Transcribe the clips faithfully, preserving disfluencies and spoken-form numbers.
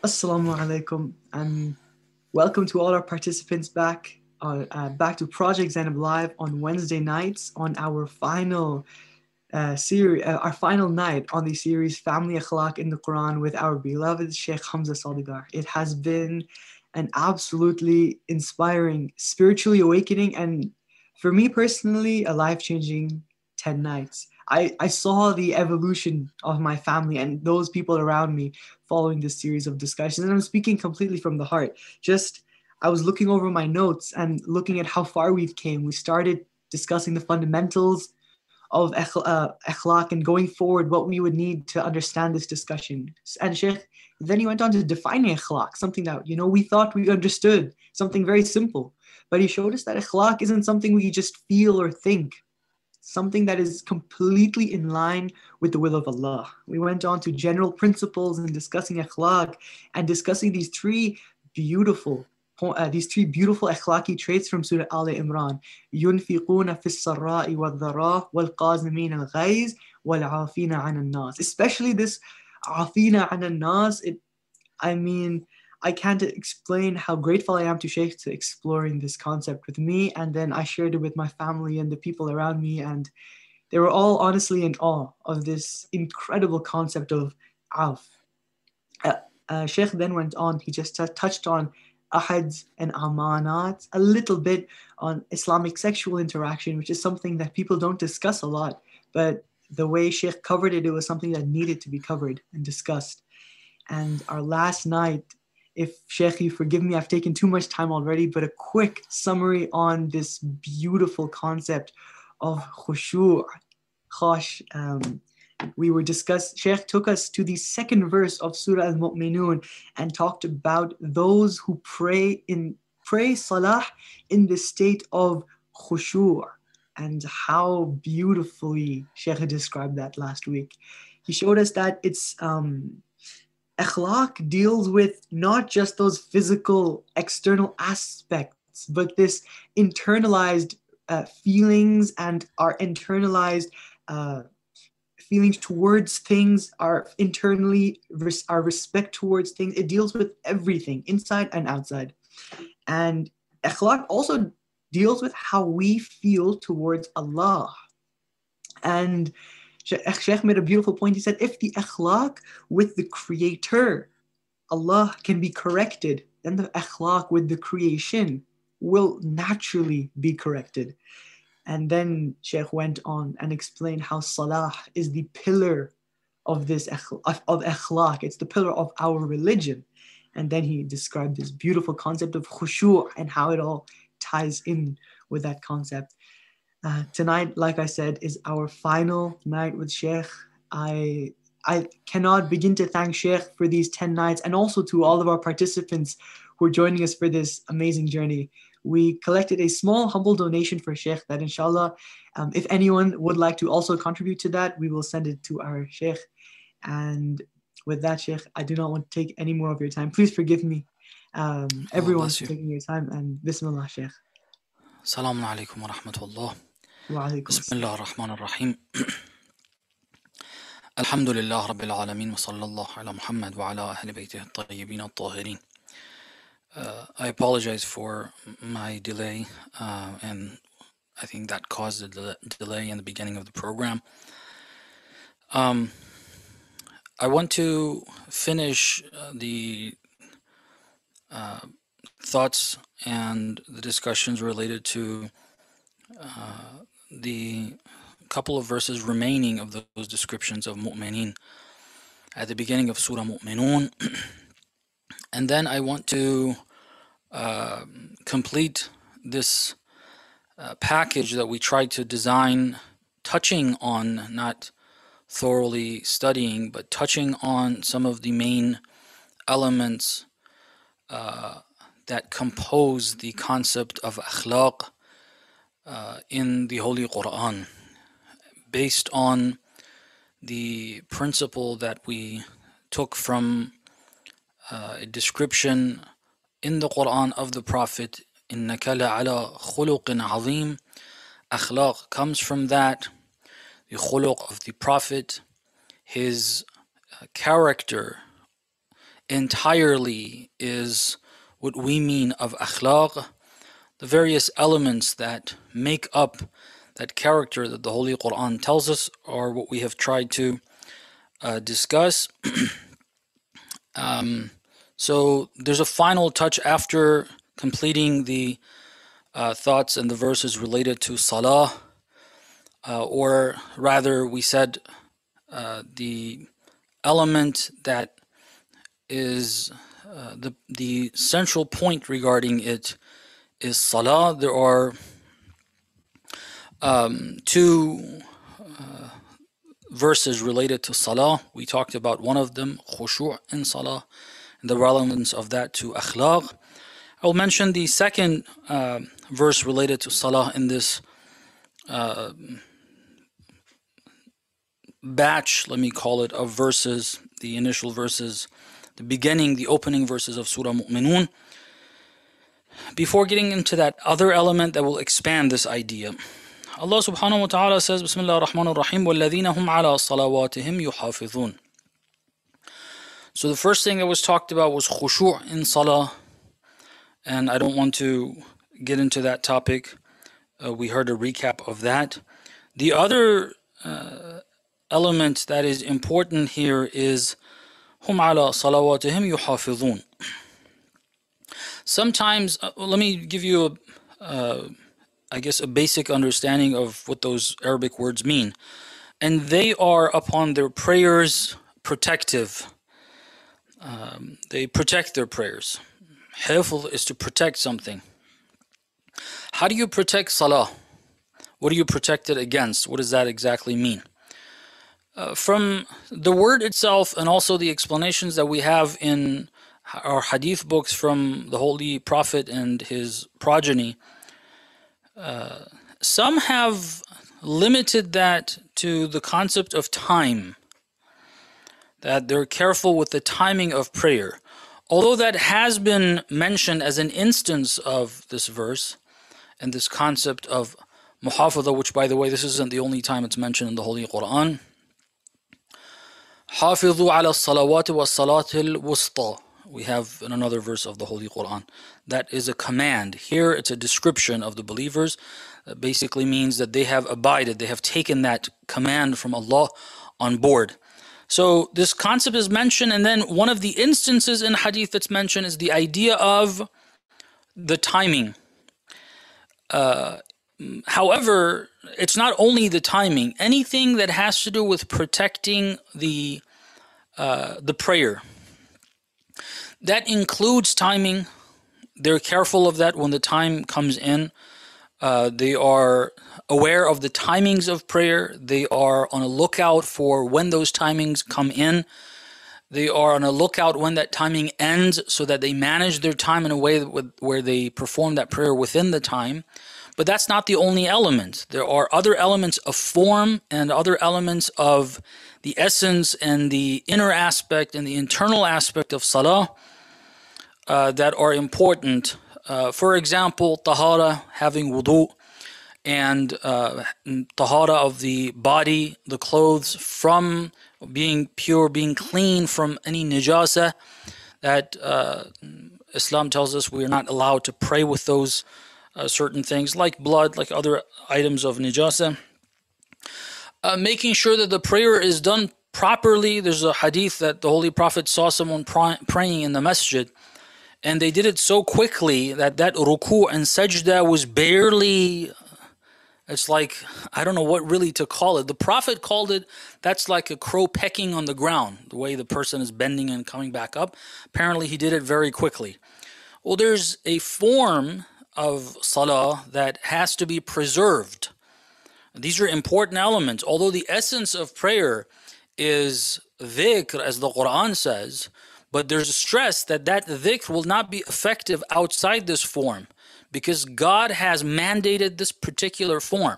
Assalamu alaikum and welcome to all our participants back uh, uh, back to Project Zainab Live on Wednesday nights on our final uh, series, uh, our final night on the series Family Akhlaq in the Quran with our beloved Sheikh Hamza Sadigar. It has been an absolutely inspiring, spiritually awakening, and for me personally, a life-changing ten nights. I, I saw the evolution of my family and those people around me following this series of discussions. And I'm speaking completely from the heart. Just, I was looking over my notes and looking at how far we've came. We started discussing the fundamentals of uh, akhlaq and going forward what we would need to understand this discussion. And Sheikh, then he went on to define akhlaq, something that, you know, we thought we understood, something very simple. But he showed us that akhlaq isn't something we just feel or think, something that is completely in line with the will of Allah. We went on to general principles and discussing akhlaq and discussing these three beautiful uh, these three beautiful akhlaqi traits from Surah Al Imran. يُنْفِقُونَ فِي السَّرَّاءِ وَالضَّرَّاءِ وَالْقَاظِمِينَ الْغَيْظَ وَالْعَافِينَ عَنِ النَّاسِ. Especially this عَافِينَ عَنِ النَّاسِ, it, I mean, I can't explain how grateful I am to Sheikh to exploring this concept with me. And then I shared it with my family and the people around me. And they were all honestly in awe of this incredible concept of Auf. Uh, uh, Sheikh then went on, he just t- touched on ahads and amanat, a little bit on Islamic sexual interaction, which is something that people don't discuss a lot. But the way Sheikh covered it, it was something that needed to be covered and discussed. And our last night, if Sheikh, you forgive me, I've taken too much time already, but a quick summary on this beautiful concept of khushu', khash. Um, we were discussed, Sheikh took us to the second verse of Surah Al-Mu'minun and talked about those who pray in pray salah in the state of khushu', and how beautifully Sheikh described that last week. He showed us that it's um, akhlaq deals with not just those physical external aspects, but this internalized uh, feelings and our internalized uh, feelings towards things, our internally our respect towards things. It deals with everything inside and outside. And akhlaq also deals with how we feel towards Allah. And Sheikh made a beautiful point. He said, if the akhlaq with the creator, Allah, can be corrected, then the akhlaq with the creation will naturally be corrected. And then Sheikh went on and explained how salah is the pillar of this of akhlaq. It's the pillar of our religion. And then he described this beautiful concept of khushu' and how it all ties in with that concept. Uh, tonight, like I said, is our final night with Sheikh. I I cannot begin to thank Sheikh for these ten nights, and also to all of our participants who are joining us for this amazing journey. We collected a small, humble donation for Sheikh that inshallah, um, if anyone would like to also contribute to that, we will send it to our Sheikh. And with that, Sheikh, I do not want to take any more of your time. Please forgive me, um, everyone, for taking your time. And Bismillah, Sheikh. Assalamu alaikum wa rahmatullah. Wa alaikum Bismillah ar-Rahman ar-Rahim. Alhamdulillah Rabbil Alameen wa sallallahu ala Muhammad wa ala ahli baytih at-tayyibin at-tahirin. Uh, I apologize for my delay, uh, and I think that caused a del- delay in the beginning of the program. Um, I want to finish uh, the uh, thoughts and the discussions related to uh, the couple of verses remaining of those descriptions of mu'mineen at the beginning of Surah Mu'minun. And then I want to uh, complete this uh, package that we tried to design, touching on, not thoroughly studying, but touching on some of the main elements uh, that compose the concept of akhlaq uh, in the Holy Quran, based on the principle that we took from uh, a description in the Quran of the Prophet, إِنَّكَ لَعَلَى خُلُقٍ عَظِيمٍ. Akhlaq comes from that, the khuluq of the Prophet, his uh, character entirely is what we mean of akhlaq, the various elements that make up that character that the Holy Quran tells us, are what we have tried to uh, discuss. um, so there's a final touch after completing the uh, thoughts and the verses related to salah, uh, or rather we said uh, the element that is uh, the the central point regarding it is salah. There are um, two uh, verses related to salah. We talked about one of them, khushu' in salah, and the relevance of that to akhlaq. I will mention the second uh, verse related to salah in this uh, batch, let me call it, of verses, the initial verses, the beginning, the opening verses of Surah Mu'minun, before getting into that other element that will expand this idea. Allah subhanahu wa ta'ala says, Bismillah ar-Rahman ar-Rahim, وَالَّذِينَ هُمْ عَلَىٰ صَلَوَاتِهِمْ يُحَافِظُونَ. So the first thing that was talked about was khushu' in salah, and I don't want to get into that topic. Uh, we heard a recap of that. The other uh, element that is important here is هُمْ عَلَىٰ صَلَوَاتِهِمْ يُحَافِظُونَ. Sometimes, uh, let me give you a, uh, I guess, a basic understanding of what those Arabic words mean. And they are upon their prayers protective. Um, they protect their prayers. Hifz is to protect something. How do you protect salah? What do you protect it against? What does that exactly mean? Uh, from the word itself and also the explanations that we have in our hadith books from the Holy Prophet and his progeny, uh, some have limited that to the concept of time, that they're careful with the timing of prayer. Although that has been mentioned as an instance of this verse and this concept of muhafadha, which, by the way, this isn't the only time it's mentioned in the Holy Quran. حافظوا على الصلوات والصلاة الوسطى. We have in another verse of the Holy Quran. That is a command. Here it's a description of the believers. That basically means that they have abided, they have taken that command from Allah on board. So this concept is mentioned, and then one of the instances in hadith that's mentioned is the idea of the timing. Uh, however, it's not only the timing. Anything that has to do with protecting the uh, the prayer, that includes timing. They're careful of that when the time comes in. Uh, they are aware of the timings of prayer. They are on a lookout for when those timings come in. They are on a lookout when that timing ends, so that they manage their time in a way that, where they perform that prayer within the time. But that's not the only element. There are other elements of form and other elements of the essence and the inner aspect and the internal aspect of salah uh, that are important. Uh, for example, tahara, having wudu, and uh, tahara of the body, the clothes, from being pure, being clean from any najasa, that uh, Islam tells us we are not allowed to pray with those Uh, certain things like blood, like other items of najasa. Uh, making sure that the prayer is done properly. There's a hadith that the Holy Prophet saw someone pray- praying in the masjid, and they did it so quickly that that ruku and sajda was barely, it's like, I don't know what really to call it. The Prophet called it, that's like a crow pecking on the ground, the way the person is bending and coming back up. Apparently he did it very quickly. Well, there's a form of salah that has to be preserved. These are important elements. Although the essence of prayer is dhikr, as the Quran says, but there's a stress that that dhikr will not be effective outside this form, because God has mandated this particular form.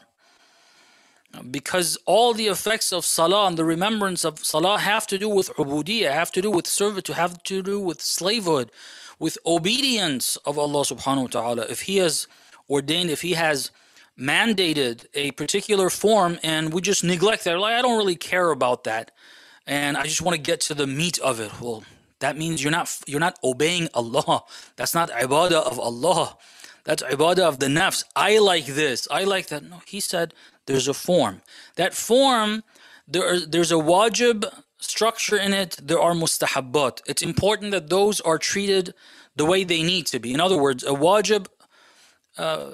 Because all the effects of salah and the remembrance of salah have to do with ubudiyah, have to do with servitude, have to do with slavehood, with obedience of Allah subhanahu wa ta'ala. If He has ordained, if He has mandated a particular form and we just neglect that, like, I don't really care about that, and I just want to get to the meat of it. Well, that means you're not you're not obeying Allah. That's not ibadah of Allah. That's ibadah of the nafs. I like this. I like that. No, he said there's a form. That form, there are, there's a wajib structure in it. There are mustahabbat. It's important that those are treated the way they need to be. In other words, a wajib uh,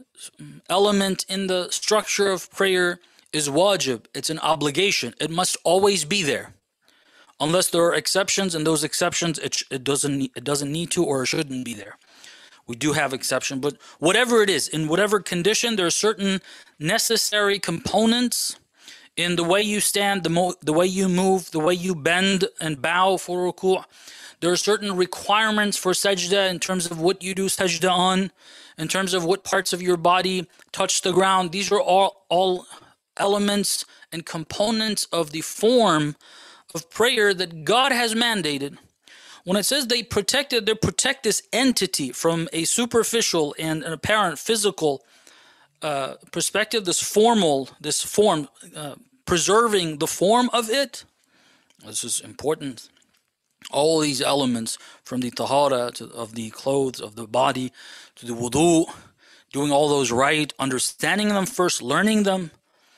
element in the structure of prayer is wajib. It's an obligation. It must always be there. Unless there are exceptions, and those exceptions, it, it doesn't it doesn't need to or shouldn't be there. We do have exception, but whatever it is, in whatever condition, there are certain necessary components in the way you stand, the, mo the way you move, the way you bend and bow for ruku'. There are certain requirements for sajda in terms of what you do sajda on, in terms of what parts of your body touch the ground. These are all, all elements and components of the form of prayer that God has mandated. When it says they protected, they protect this entity from a superficial and an apparent physical uh, perspective, this formal, this form, uh, preserving the form of it. This is important. All these elements, from the tahara to, of the clothes, of the body, to the wudu, doing all those right, understanding them first, learning them,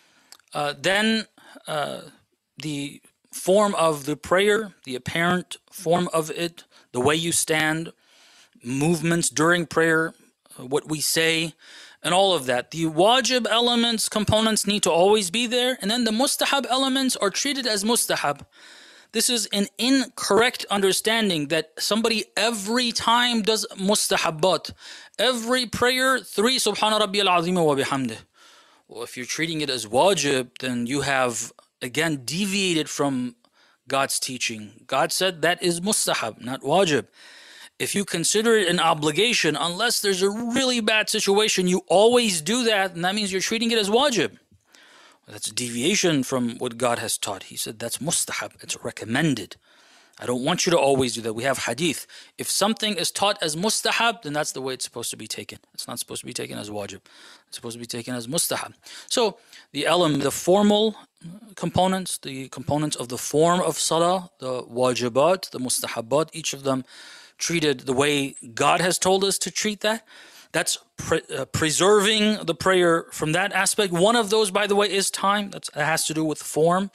uh, then uh, the form of the prayer, the apparent form of it, the way you stand, movements during prayer, what we say, and all of that. The wajib elements, components need to always be there, and then the mustahab elements are treated as mustahab. This is an incorrect understanding that somebody every time does mustahabbat. Every prayer, three Subhana Rabbiyal Azim wa bihamdih. Well, if you're treating it as wajib, then you have again deviated from God's teaching. God said that is mustahab, not wajib. If you consider it an obligation, unless there's a really bad situation, you always do that, and that means you're treating it as wajib. That's a deviation from what God has taught. He said that's mustahab, it's recommended. I don't want you to always do that. We have hadith. If something is taught as mustahab, then that's the way it's supposed to be taken. It's not supposed to be taken as wajib. It's supposed to be taken as mustahab. So the element, the formal components, the components of the form of salah, the wajibat, the mustahabat, each of them treated the way God has told us to treat that. That's pre uh, preserving the prayer from that aspect. One of those, by the way, is time. That's, that has to do with form.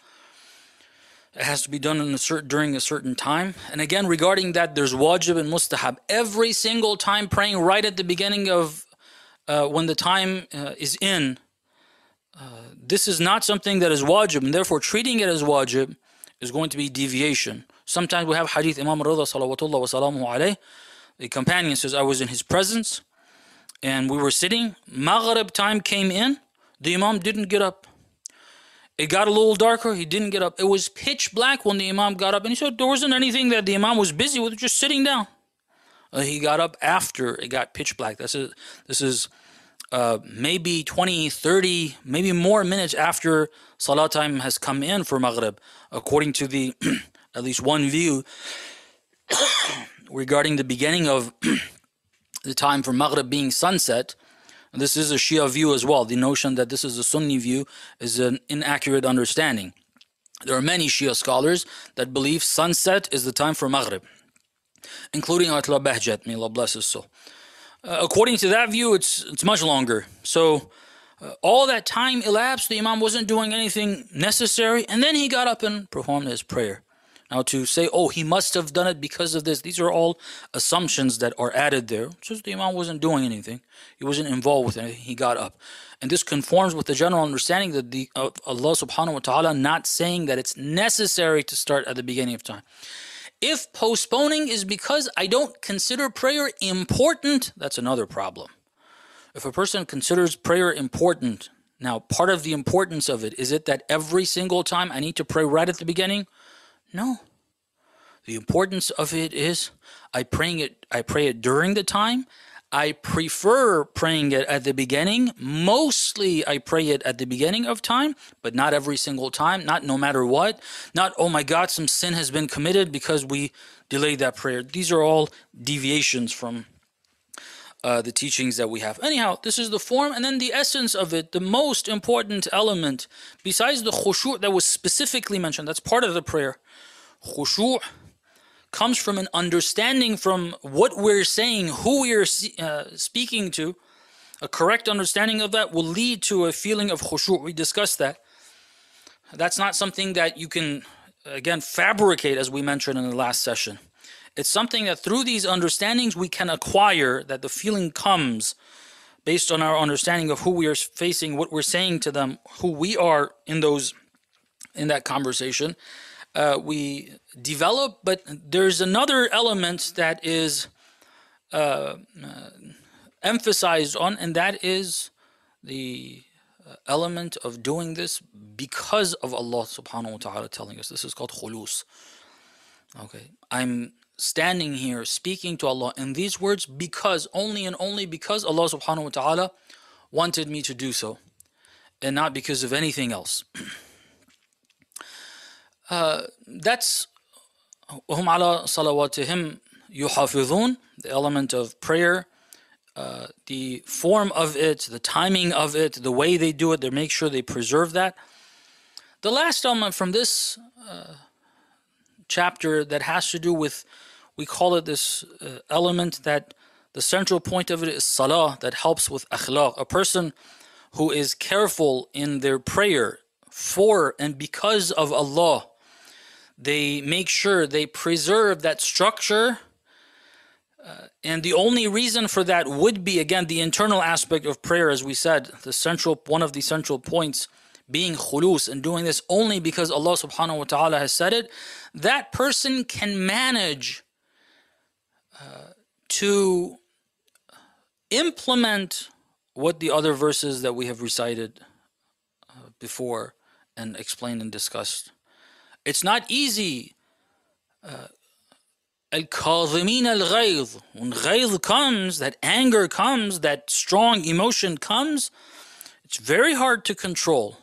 It has to be done in a certain, during a certain time. And again, regarding that, there's wajib and mustahab. Every single time praying right at the beginning of uh, when the time uh, is in, uh, this is not something that is wajib, and therefore treating it as wajib is going to be deviation. Sometimes we have hadith, Imam Rida salawatullah wa salamuhu alayh, the companion says, I was in his presence, and we were sitting, Maghrib time came in, the Imam didn't get up. It got a little darker, he didn't get up. It was pitch black when the Imam got up, and he said there wasn't anything that the Imam was busy with, just sitting down. Uh, he got up after it got pitch black. This is, this is uh, maybe twenty, thirty, maybe more minutes after Salah time has come in for Maghrib, according to the, at least one view, regarding the beginning of the time for Maghrib being sunset. This is a Shia view as well. The notion that this is a Sunni view is an inaccurate understanding. There are many Shia scholars that believe sunset is the time for Maghrib, including Ayatollah Bahjat, may Allah bless his soul. Uh, according to that view, it's, it's much longer. So uh, all that time elapsed, the Imam wasn't doing anything necessary, and then he got up and performed his prayer. Now to say, oh, he must have done it because of this, these are all assumptions that are added there. Just the Imam wasn't doing anything. He wasn't involved with anything. He got up. And this conforms with the general understanding that the of Allah subhanahu wa ta'ala not saying that it's necessary to start at the beginning of time. If postponing is because I don't consider prayer important, that's another problem. If a person considers prayer important, now part of the importance of it, is it that every single time I need to pray right at the beginning? No. The importance of it is I praying it I pray it during the time. I prefer praying it at the beginning. Mostly I pray it at the beginning of time, but not every single time, not no matter what. Not, oh my God, some sin has been committed because we delayed that prayer. These are all deviations from uh, the teachings that we have. Anyhow, this is the form, and then the essence of it, the most important element, besides the khushu' that was specifically mentioned, that's part of the prayer. Khushu' comes from an understanding from what we're saying, who we are uh, speaking to. A correct understanding of that will lead to a feeling of khushu'. We discussed that. That's not something that you can, again, fabricate, as we mentioned in the last session. It's something that through these understandings we can acquire, that the feeling comes based on our understanding of who we are facing, what we're saying to them, who we are in those, in that conversation. Uh, we develop, but there's another element that is uh, uh, emphasized on, and that is the uh, element of doing this because of Allah subhanahu wa ta'ala telling us. This is called khulus. Okay, I'm standing here speaking to Allah in these words because, only and only because Allah subhanahu wa ta'ala wanted me to do so, and not because of anything else. Uh, that's وَهُمْ عَلَى صَلَوَاتِهِمْ يُحَافِظُونَ, the element of prayer, uh, the form of it, the timing of it, the way they do it, they make sure they preserve that. The last element from this uh, chapter that has to do with, we call it this uh, element that the central point of it is salah, that helps with akhlaq. A person who is careful in their prayer for and because of Allah, they make sure they preserve that structure, uh, and the only reason for that would be, again, the internal aspect of prayer, as we said, the central, one of the central points being khulus, and doing this only because Allah subhanahu wa ta'ala has said it. That person can manage uh, to implement what the other verses that we have recited uh, before and explained and discussed. It's not easy. Al-Kadhimin al-Ghayz. When ghayz comes, that anger comes, that strong emotion comes, it's very hard to control.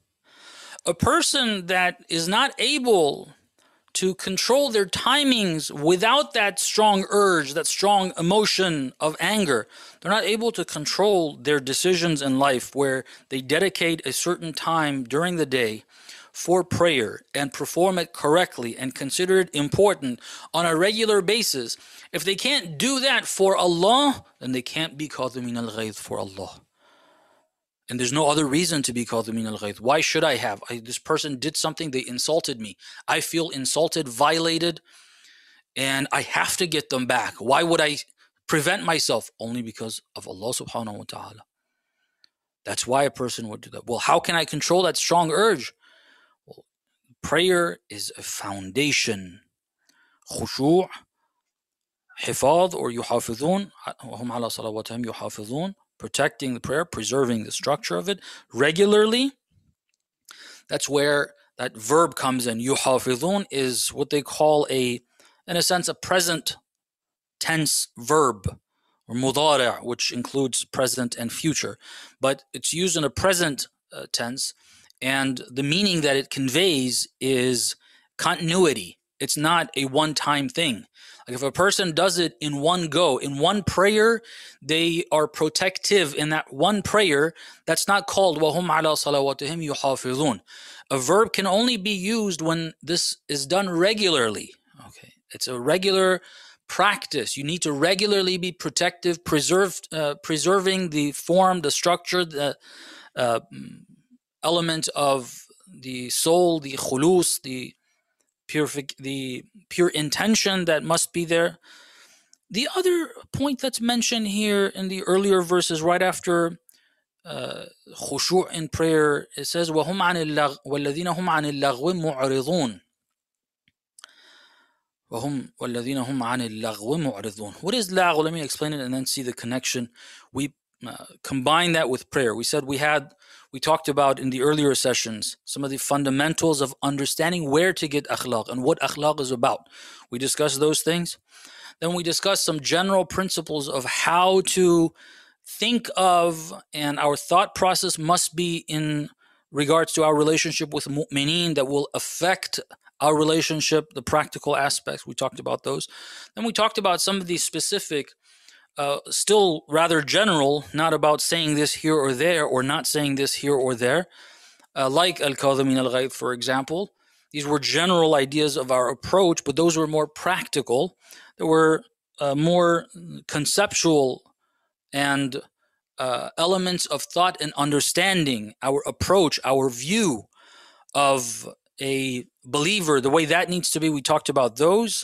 A person that is not able to control their timings without that strong urge, that strong emotion of anger, they're not able to control their decisions in life, where they dedicate a certain time during the day for prayer and perform it correctly and consider it important on a regular basis. If they can't do that for Allah, then they can't be kadhimin al-ghayz for Allah. And there's no other reason to be kadhimin al-ghayz. Why should I have? I, this person did something, they insulted me. I feel insulted, violated, and I have to get them back. Why would I prevent myself? Only because of Allah subhanahu wa ta'ala. That's why a person would do that. Well, how can I control that strong urge? Well, prayer is a foundation. Khushu', hifadh, or yuhafidhun, وَهُمْ عَلَى صَلَوَاتِهِمْ يُحَافِظُونَ, protecting the prayer, preserving the structure of it regularly. That's where that verb comes in. Yuhafidhun is what they call a, in a sense, a present tense verb, or mudari', which includes present and future. But it's used in a present uh, tense, and the meaning that it conveys is continuity. It's not a one-time thing. Like if a person does it in one go, in one prayer, they are protective in that one prayer. That's not called وَهُمْ عَلَى صَلَوَاتِهِمْ يُحَافِظُونَ. A verb can only be used when this is done regularly. Okay, it's a regular practice. You need to regularly be protective, preserved, uh, preserving the form, the structure, the uh, element of the soul, the khulus, the Purific, the pure intention that must be there. The other point that's mentioned here in the earlier verses, right after uh, khushu' in prayer, it says, وَهُمْ عَنِ اللَّغْوِ وَالَّذِينَ هُمْ عَنِ اللَّغْوِ مُعْرِضُونَ. وَهُمْ وَالَّذِينَ هُمْ عَنِ اللَّغْوِ مُعْرِضُونَ. What is lagh? Let me explain it and then see the connection. We uh, combine that with prayer. We said we had We talked about in the earlier sessions some of the fundamentals of understanding where to get akhlaq and what akhlaq is about. We discussed those things. Then we discussed some general principles of how to think of, and our thought process must be in regards to our relationship with mu'mineen that will affect our relationship, the practical aspects. We talked about those. Then we talked about some of these specific Uh, still rather general, not about saying this here or there, or not saying this here or there, uh, like al-kadhimin al-ghayz, for example. These were general ideas of our approach, but those were more practical. There were uh, more conceptual and uh, elements of thought and understanding, our approach, our view of a believer, the way that needs to be. We talked about those.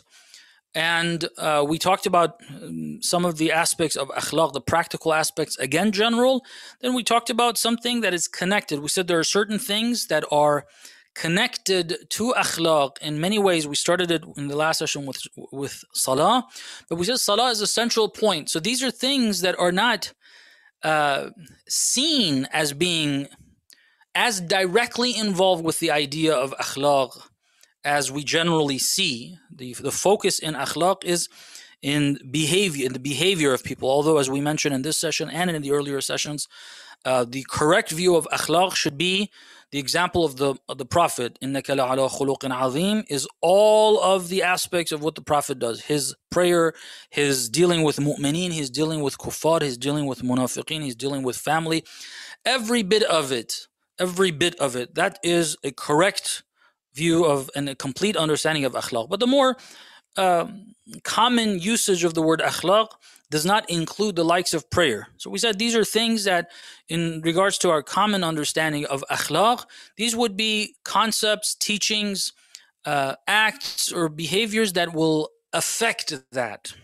And uh, we talked about um, some of the aspects of akhlaq, the practical aspects, again, general. Then we talked about something that is connected. We said there are certain things that are connected to akhlaq in many ways. We started it in the last session with, with salah, but we said salah is a central point. So these are things that are not uh, seen as being as directly involved with the idea of akhlaq as we generally see. The, the focus in akhlaq is in behavior, in the behavior of people. Although, as we mentioned in this session and in the earlier sessions, uh, the correct view of akhlaq should be the example of the of the Prophet. إِنَّكَ لَعَلَىٰ خُلُقٍ عَظِيمٍ is all of the aspects of what the Prophet does. His prayer, his dealing with mu'mineen, his dealing with kuffar, his dealing with munafiqeen, his dealing with family. Every bit of it, every bit of it, that is a correct view of and a complete understanding of akhlaq. But the more uh, common usage of the word akhlaq does not include the likes of prayer. So we said these are things that, in regards to our common understanding of akhlaq, these would be concepts, teachings, uh, acts, or behaviors that will affect that.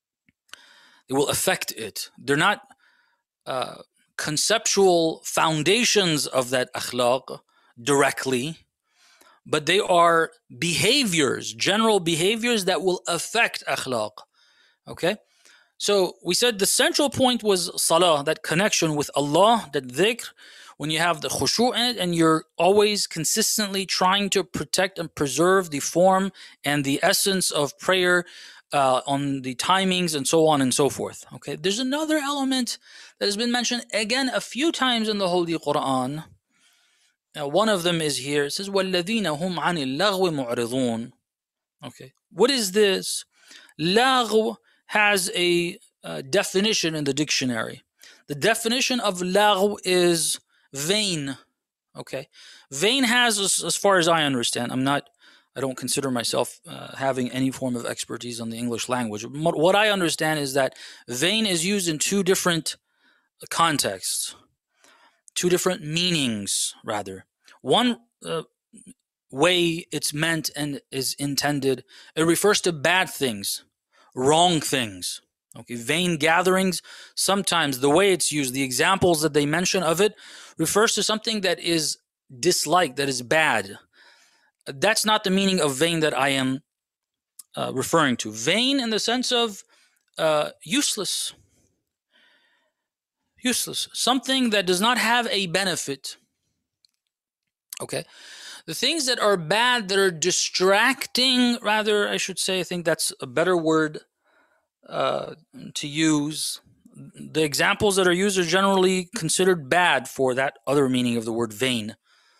They will affect it. They're not uh, conceptual foundations of that akhlaq directly, but they are behaviors, general behaviors that will affect akhlaq. Okay? So we said the central point was salah, that connection with Allah, that dhikr, when you have the khushu' in it and you're always consistently trying to protect and preserve the form and the essence of prayer uh, on the timings and so on and so forth. Okay? There's another element that has been mentioned again a few times in the Holy Quran. Now, one of them is here. It says, وَالَّذِينَ هُمْ عَنِ اللَّغْوِ مُعْرِضُونَ. Okay. What is this? Lagw has a uh, definition in the dictionary. The definition of lagw is vain. Okay. Vain has, as, as far as I understand, I'm not, I don't consider myself uh, having any form of expertise on the English language. What I understand is that vain is used in two different contexts. Two different meanings, rather. One uh, way it's meant and is intended, it refers to bad things, wrong things. Okay, vain gatherings, sometimes the way it's used, the examples that they mention of it, refers to something that is disliked, that is bad. That's not the meaning of vain that I am uh, referring to. Vain in the sense of uh, useless. Useless. Something that does not have a benefit. Okay. The things that are bad, that are distracting, rather, I should say, I think that's a better word uh, to use. The examples that are used are generally considered bad for that other meaning of the word vain.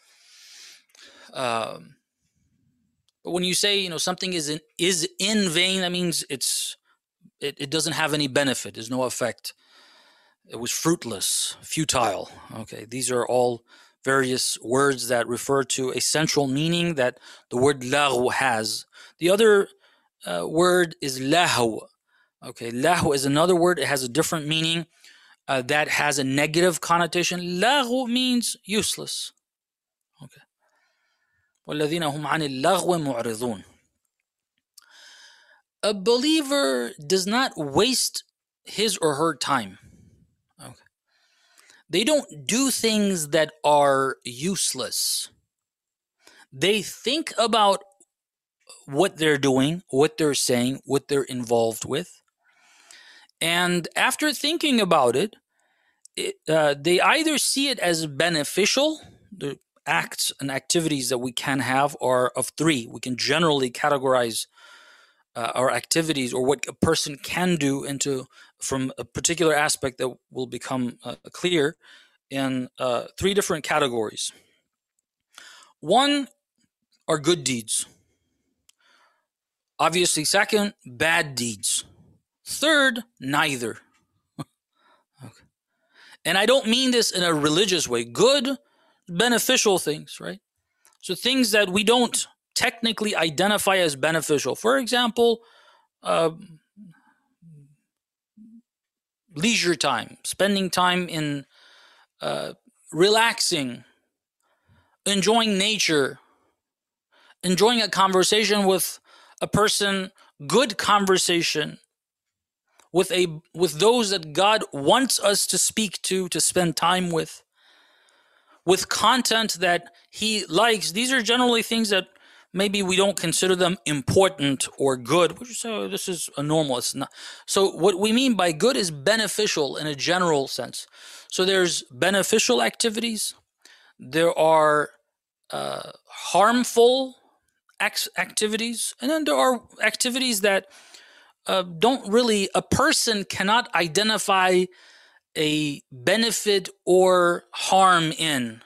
Um, but when you say, you know, something is in, is in vain, that means it's it, it doesn't have any benefit. There's no effect. It was fruitless, futile. Okay, these are all various words that refer to a central meaning that the word lagw has. The other uh, word is lahu. Okay, lahu is another word. It has a different meaning uh, that has a negative connotation. Lagw means useless. Okay. وَالَّذِينَ هُمْ عَنِ اللَّغْوِ مُعْرِضُونَ. A believer does not waste his or her time. Okay. They don't do things that are useless. They think about what they're doing, what they're saying, what they're involved with. And after thinking about it, it uh, they either see it as beneficial. The acts and activities that we can have are of three. We can generally categorize uh, our activities or what a person can do into from a particular aspect that will become uh, clear in uh, three different categories. One are good deeds. Obviously, second, bad deeds. Third, neither. Okay. And I don't mean this in a religious way. Good, beneficial things, right? So things that we don't technically identify as beneficial. For example, uh, leisure time, spending time in uh, relaxing, enjoying nature, enjoying a conversation with a person, good conversation with a with those that God wants us to speak to, to spend time with, with content that he likes. These are generally things that maybe we don't consider them important or good. We just say, oh, this is a normal. It's not. So what we mean by good is beneficial in a general sense. So there's beneficial activities. There are uh, harmful activities, and then there are activities that uh, don't really, a person cannot identify a benefit or harm in.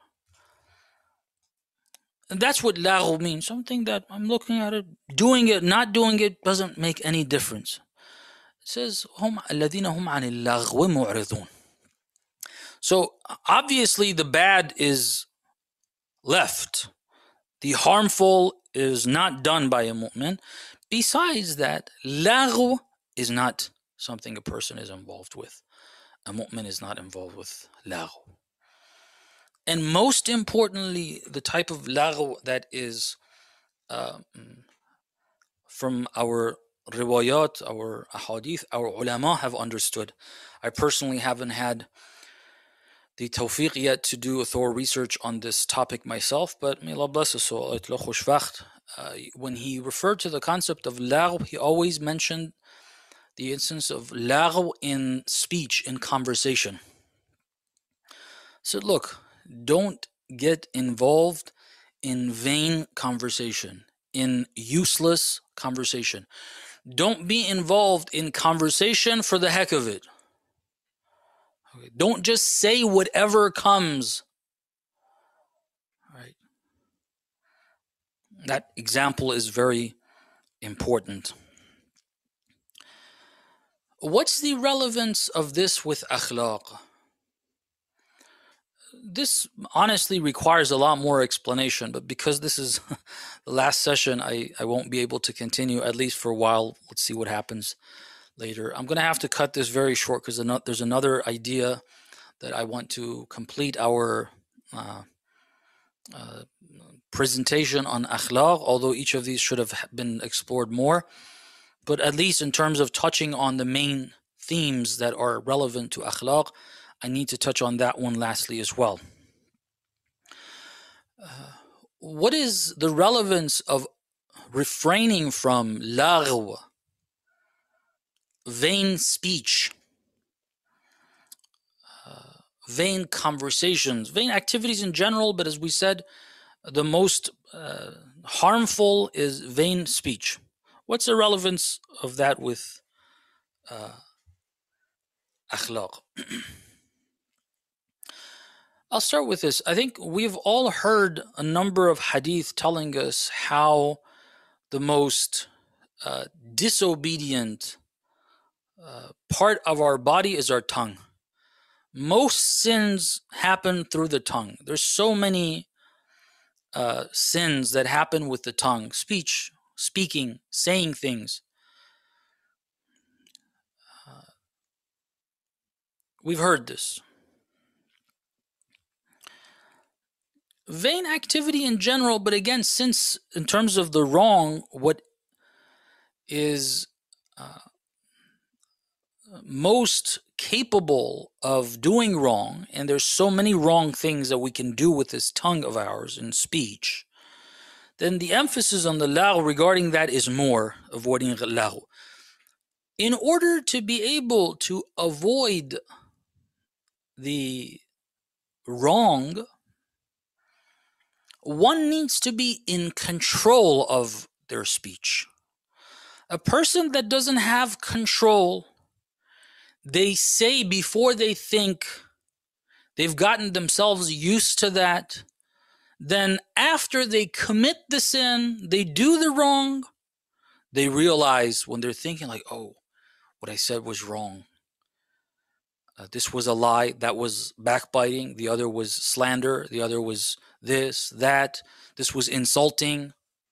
And that's what laghu means. Something that I'm looking at it, doing it, not doing it doesn't make any difference. It says, "Hum alladhina hum anil laghwi mu'ridun." So obviously the bad is left. The harmful is not done by a mu'min. Besides that, laghu is not something a person is involved with. A mu'min is not involved with laghu. And most importantly, the type of laghu that is uh, from our riwayat, our ahadith, our ulama have understood. I personally haven't had the tawfiq yet to do a thorough research on this topic myself, but may Allah bless us all. Uh, when he referred to the concept of laghu, he always mentioned the instance of laghu in speech, in conversation. So look, don't get involved in vain conversation, in useless conversation. Don't be involved in conversation for the heck of it. Okay. Don't just say whatever comes. Right. That example is very important. What's the relevance of this with akhlaq? This honestly requires a lot more explanation, but because this is the last session, I, I won't be able to continue, at least for a while. Let's see what happens later. I'm going to have to cut this very short because there's another idea that I want to complete our uh, uh, presentation on akhlaq, although each of these should have been explored more. But at least in terms of touching on the main themes that are relevant to akhlaq, I need to touch on that one lastly as well. Uh, what is the relevance of refraining from laghu, vain speech, uh, vain conversations, vain activities in general, but as we said, the most uh, harmful is vain speech. What's the relevance of that with uh, akhlaq? I'll start with this. I think we've all heard a number of hadith telling us how the most uh, disobedient uh, part of our body is our tongue. Most sins happen through the tongue. There's so many uh, sins that happen with the tongue. Speech, speaking, saying things. Uh, we've heard this. Vain activity in general, but again, since in terms of the wrong, what is uh, most capable of doing wrong, and there's so many wrong things that we can do with this tongue of ours in speech, then the emphasis on the laghu regarding that is more, avoiding laghu. In order to be able to avoid the wrong, one needs to be in control of their speech. A person that doesn't have control, they say before they think, they've gotten themselves used to that. Then after they commit the sin, they do the wrong, they realize when they're thinking like, oh, what I said was wrong. Uh, this was a lie, that was backbiting, the other was slander, the other was this, that, this was insulting.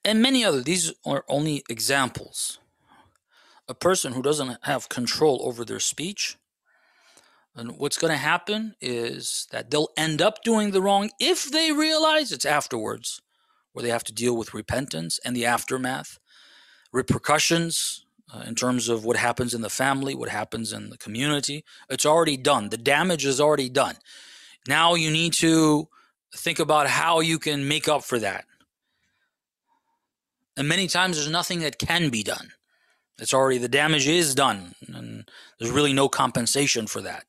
and many other. These are only examples. A person who doesn't have control over their speech, and what's going to happen is that they'll end up doing the wrong if they realize it's afterwards, where they have to deal with repentance and the aftermath, repercussions uh, in terms of what happens in the family, what happens in the community. It's already done. The damage is already done. Now you need to think about how you can make up for that. And many times there's nothing that can be done. It's already, the damage is done, and there's really no compensation for that.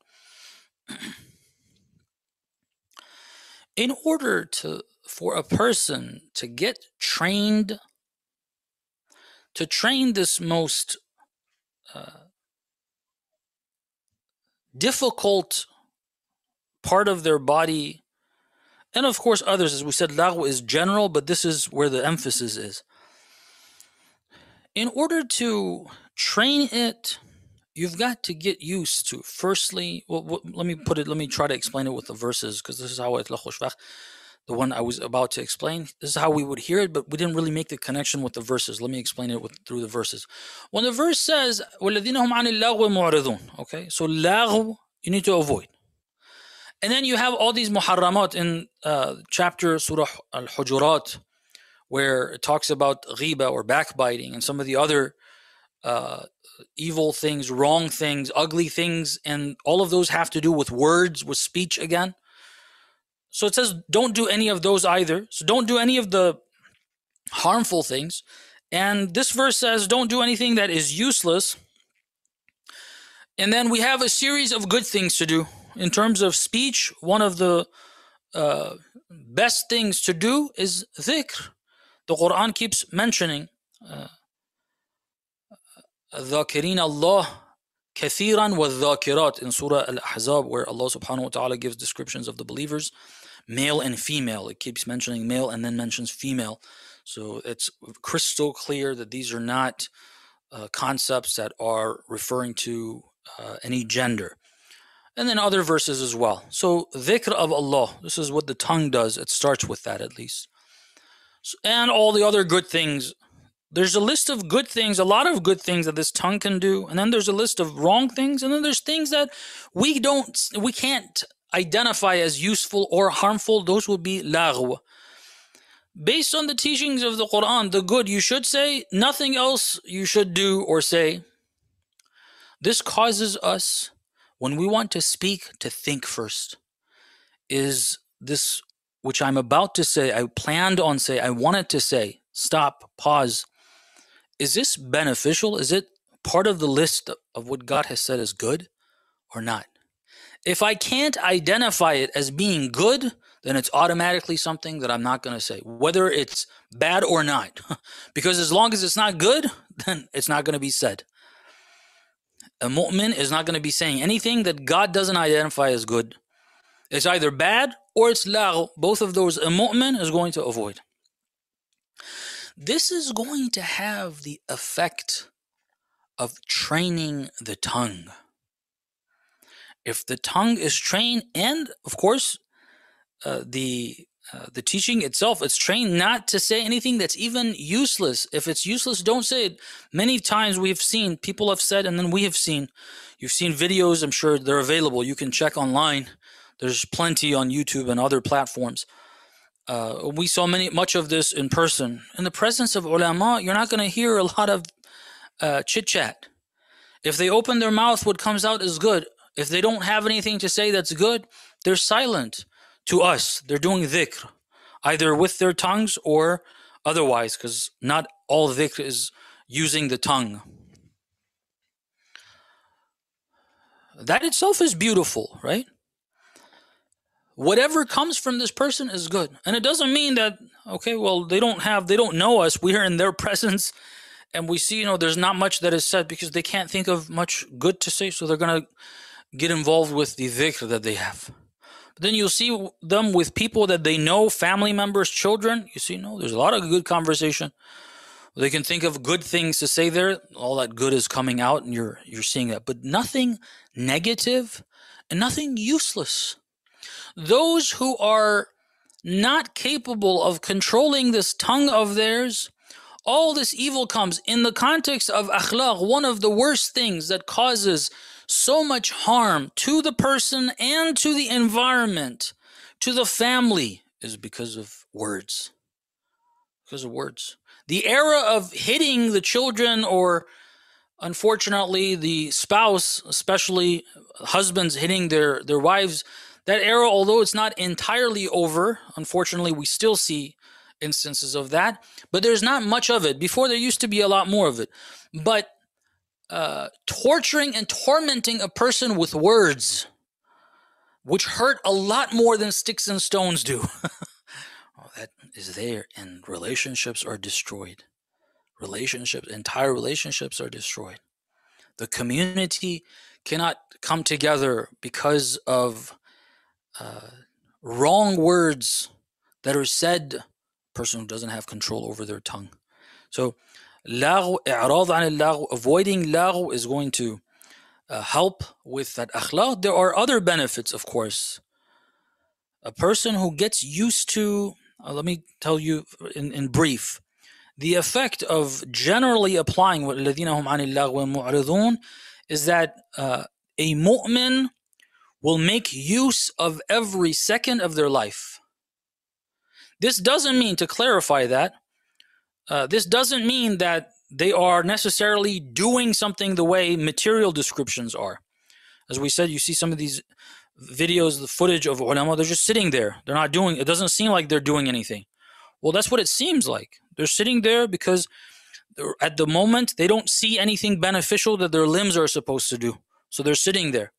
In order to, for a person to get trained, to train this most uh, difficult part of their body, and of course others, as we said, lagw is general, but this is where the emphasis is. In order to train it, you've got to get used to, firstly, well, well, let me put it, let me try to explain it with the verses, because this is how it, the one I was about to explain, this is how we would hear it, but we didn't really make the connection with the verses. Let me explain it with, through the verses. When the verse says, وَالَّذِينَ هُمْ عَنِ اللَّغْوِ مُعْرِضُونَ, okay, so lagw, you need to avoid. And then you have all these muharramat in uh, chapter Surah Al-Hujurat, where it talks about ghiba or backbiting and some of the other uh, evil things, wrong things, ugly things, and all of those have to do with words, with speech again. So it says don't do any of those either. So don't do any of the harmful things. And this verse says don't do anything that is useless. And then we have a series of good things to do. In terms of speech, one of the uh, best things to do is dhikr. The Quran keeps mentioning الذاكرين الله كثيرا والذاكرات in Surah Al-Ahzab, where Allah subhanahu wa ta'ala gives descriptions of the believers, male and female. It keeps mentioning male and then mentions female. So it's crystal clear that these are not uh, concepts that are referring to uh, any gender. And then other verses as well. So dhikr of Allah, this is what the tongue does. It starts with that at least. And all the other good things. There's a list of good things, a lot of good things that this tongue can do, and then there's a list of wrong things, and then there's things that we don't, we can't identify as useful or harmful. Those would be lagw. Based on the teachings of the Quran, the good you should say, nothing else you should do or say. This causes us, when we want to speak, to think first. Is this which I'm about to say, I planned on say, I wanted to say, stop, pause. Is this beneficial? Is it part of the list of what God has said is good or not? If I can't identify it as being good, then it's automatically something that I'm not going to say, whether it's bad or not. Because as long as it's not good, then it's not going to be said. A mu'min is not going to be saying anything that God doesn't identify as good. It's either bad or it's lagw. Both of those a mu'min is going to avoid. This is going to have the effect of training the tongue. If the tongue is trained, and of course, uh, the uh, the teaching itself, it's trained not to say anything that's even useless. If it's useless, don't say it. Many times we've seen, people have said, and then we have seen, you've seen videos, I'm sure they're available. You can check online. There's plenty on YouTube and other platforms. Uh, we saw many, much of this in person. In the presence of ulama, you're not going to hear a lot of uh, chit-chat. If they open their mouth, what comes out is good. If they don't have anything to say that's good, they're silent to us. They're doing dhikr, either with their tongues or otherwise, because not all dhikr is using the tongue. That itself is beautiful, right? Whatever comes from this person is good. And it doesn't mean that, okay, well, they don't have, they don't know us. We're in their presence and we see, you know, there's not much that is said because they can't think of much good to say. So they're going to get involved with the dhikr that they have. But then you'll see them with people that they know, family members, children. You see, no, there's a lot of good conversation. They can think of good things to say there. All that good is coming out and you're, you're seeing that. But nothing negative and nothing useless. Those who are not capable of controlling this tongue of theirs all this evil comes in the context of akhlaq. One of the worst things that causes so much harm to the person and to the environment, to the family, is because of words. Because of words. The era of hitting the children, or unfortunately the spouse, especially husbands hitting their, their wives, that era, although it's not entirely over, unfortunately we still see instances of that, but there's not much of it. Before, there used to be a lot more of it. But uh, torturing and tormenting a person with words, which hurt a lot more than sticks and stones do, oh, that is there, and relationships are destroyed. Relationships, entire relationships are destroyed. The community cannot come together because of uh, wrong words that are said. Person who doesn't have control over their tongue. So, lagh, i'rad an al-lagh, avoiding lagh is going to uh, help with that akhlaq. There are other benefits, of course. A person who gets used to, uh, let me tell you in, in brief, the effect of generally applying what الَّذِينَ هُمْ عَنِ اللَّغْوِ مُعْرِضُونَ is that uh, a mu'min will make use of every second of their life. This doesn't mean, to clarify that, uh, this doesn't mean that they are necessarily doing something the way material descriptions are. As we said, you see some of these videos, the footage of ulama, they're just sitting there. They're not doing, it doesn't seem like they're doing anything. Well, that's what it seems like. They're sitting there because at the moment they don't see anything beneficial that their limbs are supposed to do. So they're sitting there.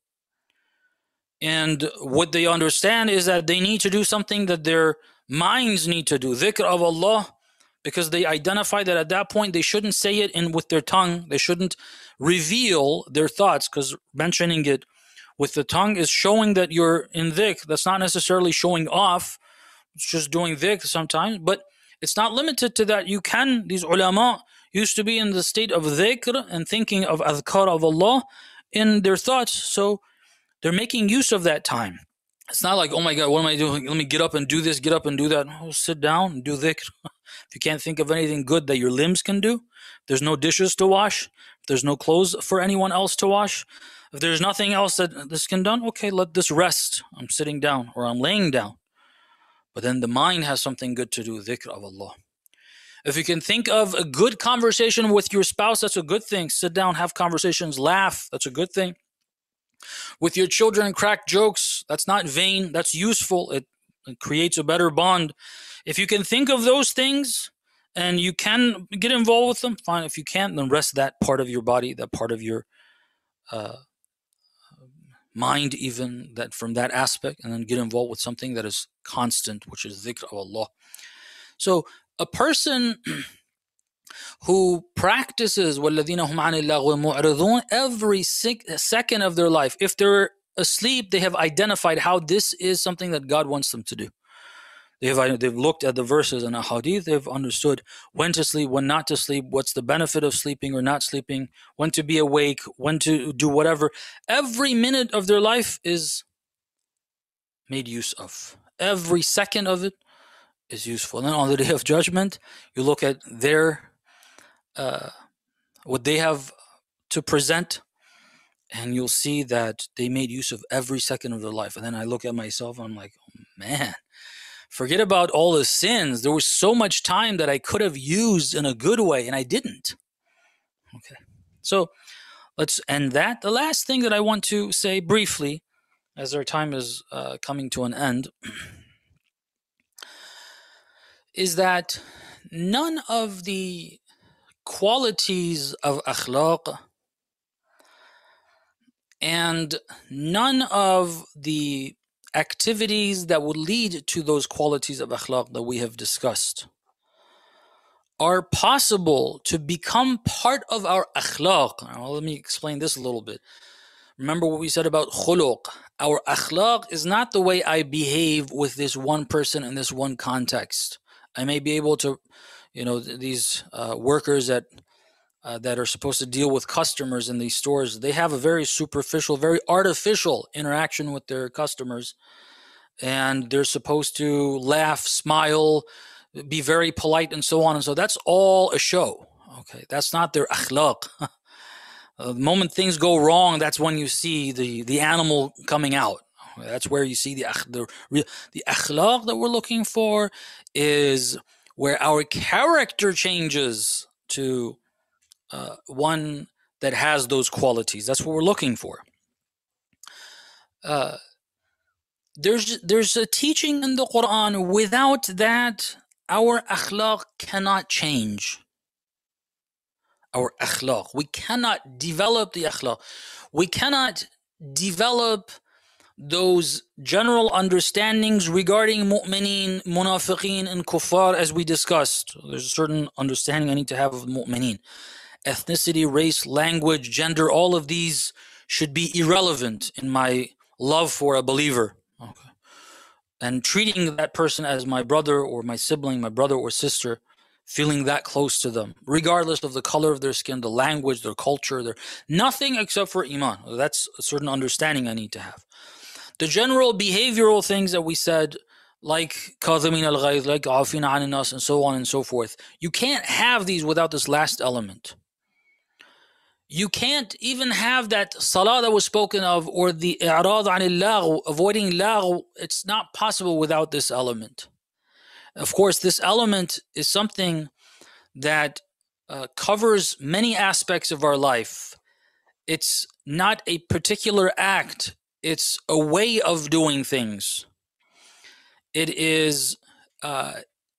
And what they understand is that they need to do something that their minds need to do, dhikr of Allah, because they identify that at that point they shouldn't say it in with their tongue. They shouldn't reveal their thoughts, because mentioning it with the tongue is showing that you're in dhikr. That's not necessarily showing off. It's just doing dhikr sometimes, but it's not limited to that. You can, these ulama used to be in the state of dhikr and thinking of adhkar of Allah in their thoughts. So they're making use of that time. It's not like, oh my God, what am I doing? Let me get up and do this, get up and do that. Oh, sit down and do dhikr. If you can't think of anything good that your limbs can do, if there's no dishes to wash, if there's no clothes for anyone else to wash, if there's nothing else that this can done, okay, let this rest. I'm sitting down or I'm laying down. But then the mind has something good to do, dhikr of Allah. If you can think of a good conversation with your spouse, that's a good thing. Sit down, have conversations, laugh, that's a good thing. With your children, crack jokes, that's not vain, that's useful. It, it creates a better bond. If you can think of those things and you can get involved with them, fine. If you can't, then rest that part of your body, that part of your uh, mind, even that from that aspect, and then get involved with something that is constant, which is dhikr of Allah. So a person who practices وَالَّذِينَ هُمْ عَنِ اللَّغْوِ مُعْرِضُونَ every second of their life, if they're asleep, they have identified how this is something that God wants them to do. They have, they've looked at the verses and ahadith, they've understood when to sleep, when not to sleep, what's the benefit of sleeping or not sleeping, when to be awake, when to do whatever. Every minute of their life is made use of. Every second of it is useful. And then on the Day of Judgment, you look at their, uh, what they have to present, and you'll see that they made use of every second of their life. And then I look at myself and I'm like, oh, man, forget about all the sins. There was so much time that I could have used in a good way, and I didn't. Okay, so let's end that. The last thing that I want to say briefly, as our time is uh, coming to an end, is that none of the qualities of akhlaq and none of the activities that would lead to those qualities of akhlaq that we have discussed are possible to become part of our akhlaq. Now, let me explain this a little bit. Remember what we said about khuluq. Our akhlaq is not the way I behave with this one person in this one context. I may be able to, you know, these uh, workers that uh, that are supposed to deal with customers in these stores, they have a very superficial, very artificial interaction with their customers. And they're supposed to laugh, smile, be very polite and so on and so. That's all a show. Okay, that's not their akhlaq. uh, the moment things go wrong, that's when you see the, the animal coming out. That's where you see the the the akhlaq that we're looking for is where our character changes to uh, one that has those qualities. That's what we're looking for. Uh, there's there's a teaching in the Quran. Without that, our akhlaq cannot change. Our akhlaq. We cannot develop the akhlaq. We cannot develop those general understandings regarding mu'mineen, munafiqeen, and kuffar as we discussed. There's a certain understanding I need to have of mu'mineen. Ethnicity, race, language, gender, all of these should be irrelevant in my love for a believer. Okay. And treating that person as my brother or my sibling, my brother or sister, feeling that close to them, regardless of the color of their skin, the language, their culture, their nothing except for iman. That's a certain understanding I need to have. The general behavioral things that we said, like kadhimin al-ghayz, like afina anin nas, and so on and so forth, you can't have these without this last element. You can't even have that salah that was spoken of, or the i'rad anil lagh, avoiding lagh. It's not possible without this element. Of course, this element is something that uh, covers many aspects of our life. It's not a particular act. It's a way of doing things. It is uh,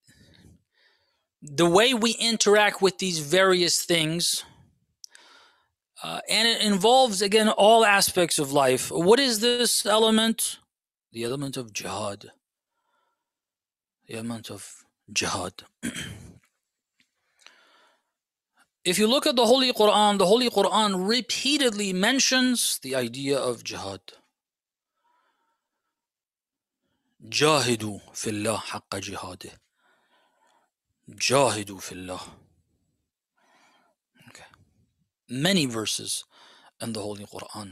the way we interact with these various things. Uh, and it involves, again, all aspects of life. What is this element? The element of jihad. The element of jihad. If you look at the Holy Quran, the Holy Quran repeatedly mentions the idea of jihad. Jahidu fillah haqqa jihadih. Jahidu fillah. Okay. Many verses in the Holy Quran.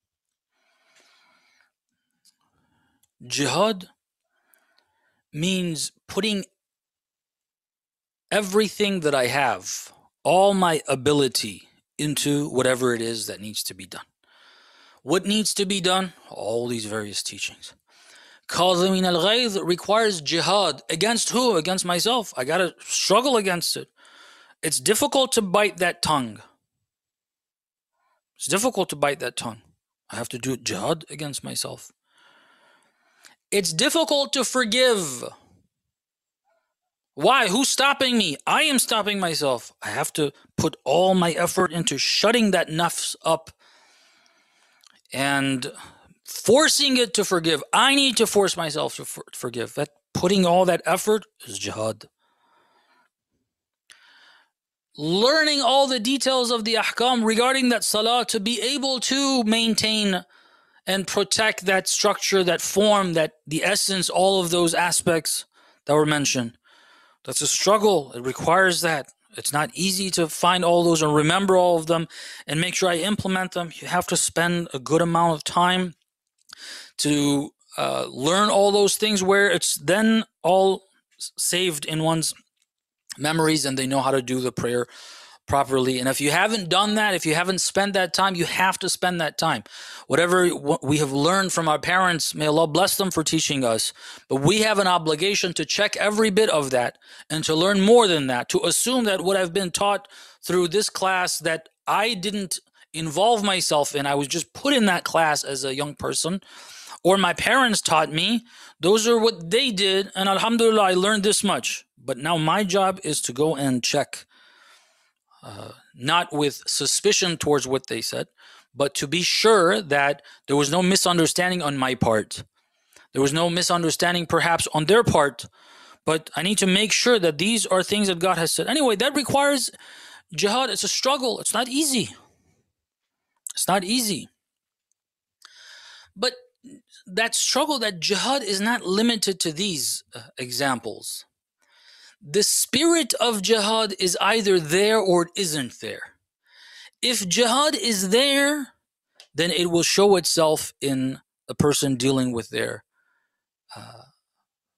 Jihad means putting everything that I have, all my ability, into whatever it is that needs to be done. What needs to be done? All these various teachings. Kadhimin al-ghayz requires jihad. Against who? Against myself. I gotta struggle against it. It's difficult to bite that tongue. It's difficult to bite that tongue. I have to do jihad against myself. It's difficult to forgive. Why? Who's stopping me? I am stopping myself. I have to put all my effort into shutting that nafs up and forcing it to forgive. I need to force myself to for- forgive. That putting all that effort is jihad. Learning all the details of the ahkam regarding that salah to be able to maintain and protect that structure, that form, that the essence, all of those aspects that were mentioned. That's a struggle. It requires that. It's not easy to find all those and remember all of them and make sure I implement them. You have to spend a good amount of time to uh, learn all those things where it's then all saved in one's memories and they know how to do the prayer properly. And if you haven't done that, if you haven't spent that time, you have to spend that time. Whatever we have learned from our parents, may Allah bless them for teaching us, but we have an obligation to check every bit of that and to learn more than that, to assume that what I've been taught through this class that I didn't involve myself in, I was just put in that class as a young person, or my parents taught me, those are what they did, and alhamdulillah, I learned this much. But now my job is to go and check, uh, not with suspicion towards what they said, but to be sure that there was no misunderstanding on my part. There was no misunderstanding perhaps on their part, but I need to make sure that these are things that God has said. Anyway, that requires jihad. It's a struggle. It's not easy. It's not easy. But that struggle, that jihad is not limited to these uh, examples. The spirit of jihad is either there or it isn't there. If jihad is there, then it will show itself in a person dealing with their uh,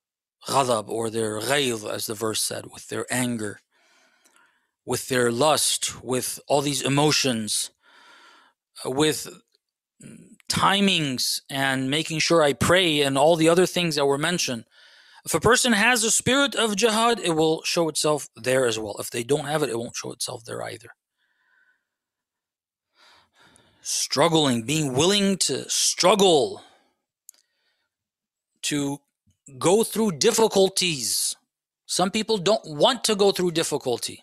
ghadab, or their ghayz, as the verse said, with their anger, with their lust, with all these emotions, with timings and making sure I pray and all the other things that were mentioned. If a person has a spirit of jihad, it will show itself there as well. If they don't have it, it won't show itself there either. Struggling, being willing to struggle, to go through difficulties. Some people don't want to go through difficulty.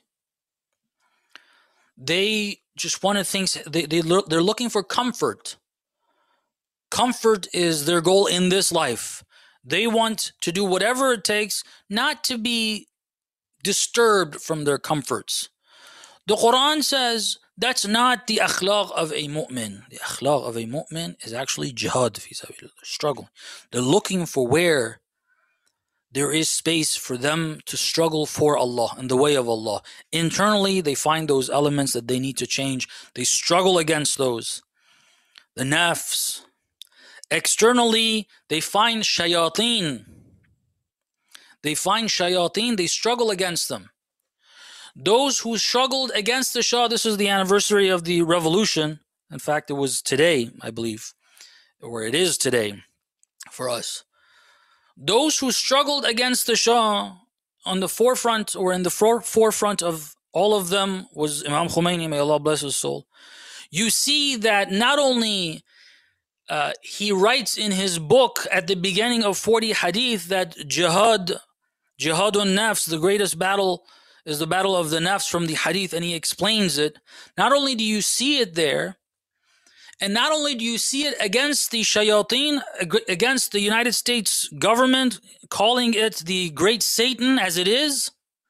They just want to think, they, they, they're looking for comfort. Comfort is their goal in this life. They want to do whatever it takes not to be disturbed from their comforts. The Quran says that's not the akhlaq of a mu'min. The akhlaq of a mu'min is actually jihad, fi sabilillah, struggle. They're looking for where there is space for them to struggle for Allah, in the way of Allah. Internally, they find those elements that they need to change. They struggle against those. The nafs. Externally, they find shayateen. They find shayateen, they struggle against them. Those who struggled against the Shah, this is the anniversary of the revolution. In fact, it was today, I believe, or it is today for us. Those who struggled against the Shah, on the forefront, or in the for- forefront of all of them, was Imam Khomeini, may Allah bless his soul. You see that not only uh, he writes in his book at the beginning of forty hadith that jihad, jihadun nafs, the greatest battle is the battle of the nafs from the hadith, and he explains it. Not only do you see it there, and not only do you see it against the shayateen, against the United States government, calling it the great Satan as it is,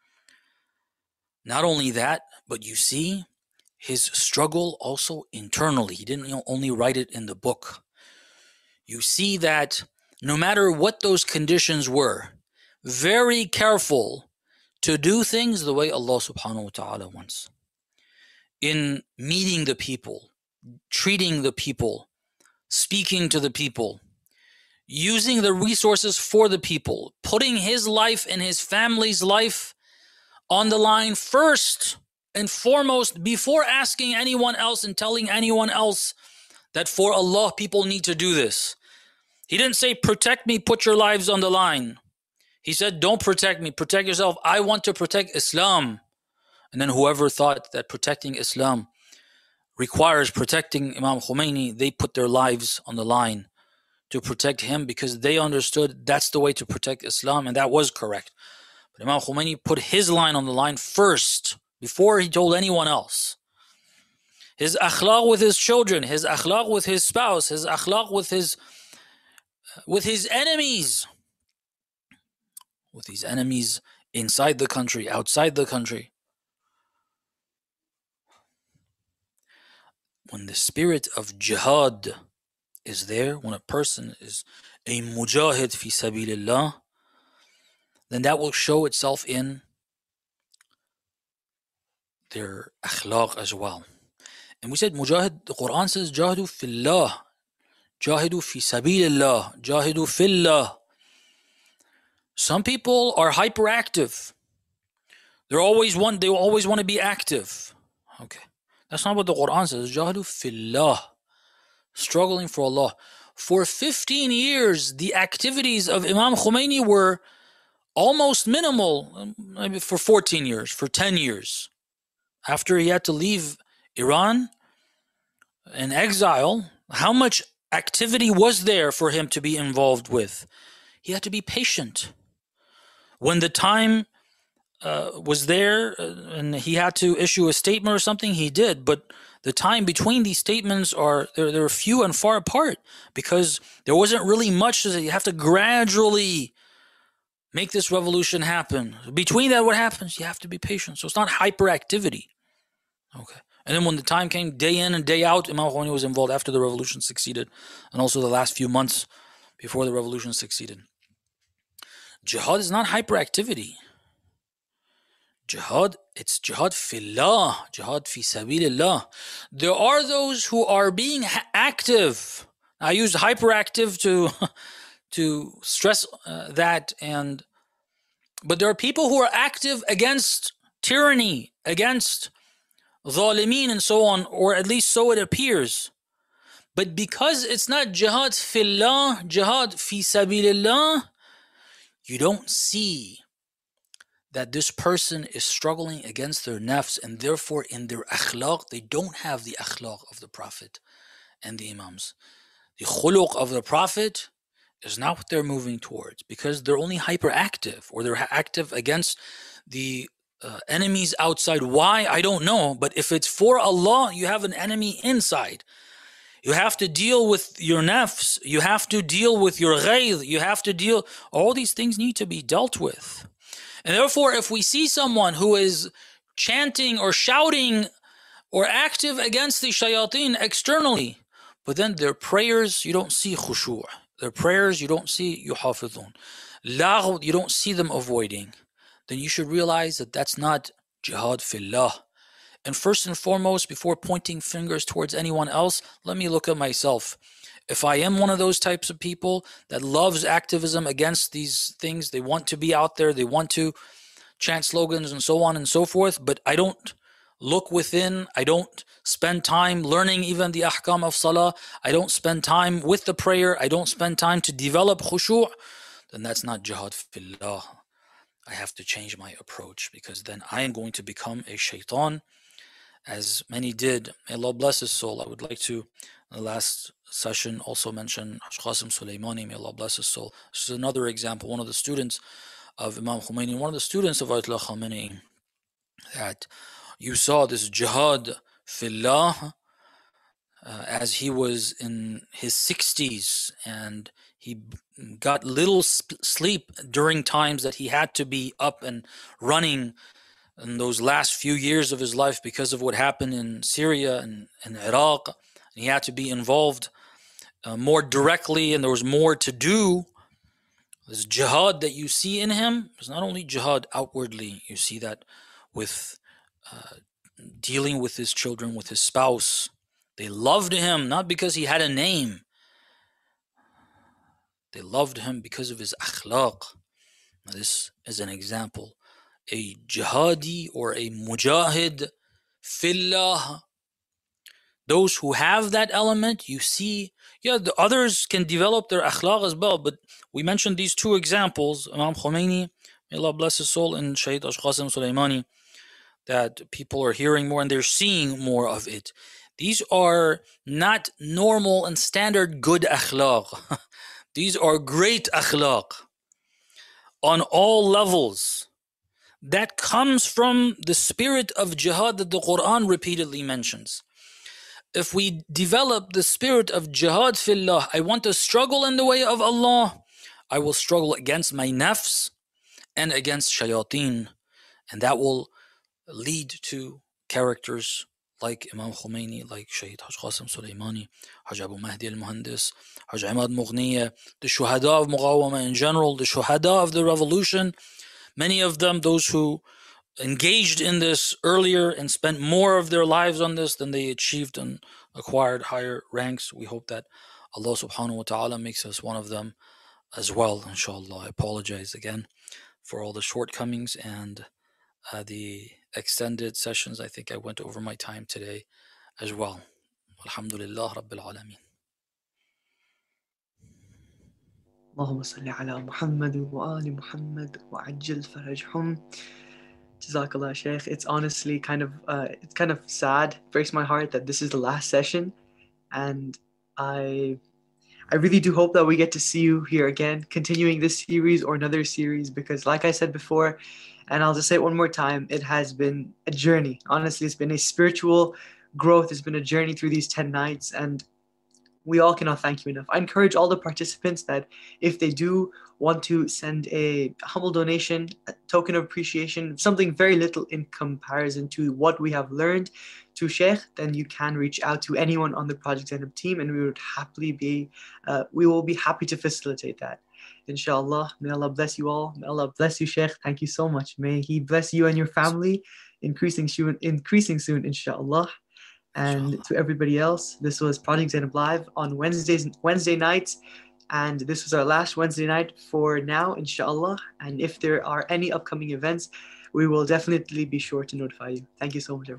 not only that, but you see his struggle also internally. He didn't only write it in the book. You see that no matter what those conditions were, very careful to do things the way Allah subhanahu wa ta'ala wants. In meeting the people, treating the people, speaking to the people, using the resources for the people, putting his life and his family's life on the line first and foremost, before asking anyone else and telling anyone else that for Allah people need to do this. He didn't say, protect me, put your lives on the line. He said, don't protect me, protect yourself. I want to protect Islam. And then whoever thought that protecting Islam requires protecting Imam Khomeini, they put their lives on the line to protect him, because they understood that's the way to protect Islam, and that was correct. But Imam Khomeini put his line on the line first, before he told anyone else. His akhlaq with his children, his akhlaq with his spouse, his akhlaq with his with his enemies, with his enemies inside the country, outside the country. When the spirit of jihad is there, when a person is a mujahid fi sabilillah, then that will show itself in their akhlaq as well. And we said mujahid, the Quran says, jahidu fillah, jahidu fi sabilillah, jahidu fillah. Some people are hyperactive. They're always want, they always want to be active. Okay. That's not what the Quran says. Jahidu fillah, struggling for Allah. For fifteen years, the activities of Imam Khomeini were almost minimal, maybe for fourteen years, for ten years. After he had to leave Iran in exile, how much activity was there for him to be involved with? He had to be patient. When the time uh, was there uh, and he had to issue a statement or something, he did. But the time between these statements are they're, they're few and far apart, because there wasn't really much. You have to gradually make this revolution happen. Between that, what happens? You have to be patient. So it's not hyperactivity. Okay. And then when the time came, day in and day out, Imam Khomeini was involved after the revolution succeeded, and also the last few months before the revolution succeeded. Jihad is not hyperactivity. Jihad, it's jihad fillah, jihad fi sabilillah. There are those who are being ha- active. I use hyperactive to to stress uh, that, and But there are people who are active against tyranny, against zalimeen and so on, or at least so it appears. But because it's not jihad fillah, jihad fi sabilillah, you don't see that this person is struggling against their nafs, and therefore in their akhlaq, they don't have the akhlaq of the Prophet and the Imams. The khuluq of the Prophet is not what they're moving towards, because they're only hyperactive, or they're active against the uh, enemies outside. Why? I don't know. But if it's for Allah, you have an enemy inside. You have to deal with your nafs. You have to deal with your ghayz. You have to deal, all these things need to be dealt with. And therefore, if we see someone who is chanting or shouting or active against the shayateen externally, but then their prayers, you don't see khushu'. Their prayers, you don't see yuhafidhun. Lagh, you don't see them avoiding. Then you should realize that that's not jihad fillah. And first and foremost, before pointing fingers towards anyone else, let me look at myself. If I am one of those types of people that loves activism against these things, they want to be out there, they want to chant slogans and so on and so forth, but I don't look within, I don't spend time learning even the ahkam of salah, I don't spend time with the prayer, I don't spend time to develop khushu', then that's not jihad fillah. I have to change my approach, because then I am going to become a shaitan, as many did. May Allah bless his soul. I would like to, in the last session, also mention Haj Qasim Sulaymani. May Allah bless his soul. This is another example, one of the students of Imam Khomeini, one of the students of Ayatollah Khamenei, that you saw this jihad fillah uh, as he was in his sixties, and he got little sp- sleep during times that he had to be up and running in those last few years of his life because of what happened in Syria and, and Iraq. And he had to be involved uh, more directly, and there was more to do. This jihad that you see in him is not only jihad outwardly, you see that with uh, dealing with his children, with his spouse. They loved him not because he had a name. They loved him because of his akhlaq. Now, this is an example. A jihadi or a mujahid fillah. Those who have that element, you see, yeah, the others can develop their akhlaq as well, but we mentioned these two examples, Imam Khomeini, may Allah bless his soul, and Shaykh Haj Qasim Sulaymani, that people are hearing more and they're seeing more of it. These are not normal and standard good akhlaq. These are great akhlaq on all levels. That comes from the spirit of jihad that the Quran repeatedly mentions. If we develop the spirit of jihad fillah, I want to struggle in the way of Allah, I will struggle against my nafs and against shayateen, and that will lead to characters like Imam Khomeini, like Shaykh Haj Qasim Sulaymani, Haj Abu Mahdi al-Muhandis, Haj Imad Mughniya, the Shuhada of Muqawama in general, the Shuhada of the revolution. Many of them, those who engaged in this earlier and spent more of their lives on this than they achieved and acquired higher ranks. We hope that Allah subhanahu wa ta'ala makes us one of them as well, inshallah. I apologize again for all the shortcomings and uh, the extended sessions. I think I went over my time today as well. Alhamdulillah Rabbil Alameen. Allahumma salli ala Muhammad wa ali Muhammad wa ajjal farajhum. Jazakallah, Shaykh. It's honestly kind of uh, it's kind of sad, breaks my heart that this is the last session, and I I really do hope that we get to see you here again, continuing this series or another series, because like I said before, and I'll just say it one more time, it has been a journey. Honestly, it's been a spiritual growth. It's been a journey through these ten nights, and we all cannot thank you enough. I encourage all the participants that if they do want to send a humble donation, a token of appreciation, something very little in comparison to what we have learned to Sheikh, then you can reach out to anyone on the Project Zainab team, and we would happily be, uh, we will be happy to facilitate that. Inshallah, may Allah bless you all. May Allah bless you, Sheikh. Thank you so much. May He bless you and your family, increasing soon, increasing soon, inshallah. And to everybody else, this was Project Zainab Live on Wednesdays, Wednesday nights, And this was our last Wednesday night for now, inshallah. And if there are any upcoming events, we will definitely be sure to notify you. Thank you so much, everyone.